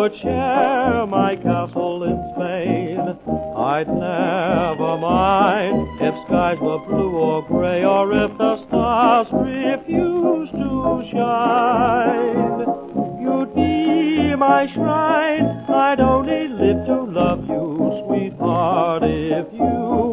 would share my castle in Spain. I'd never mind if skies were blue or gray, or if the stars refused to shine. You'd be my shrine. I'd only live to love you, sweetheart, if you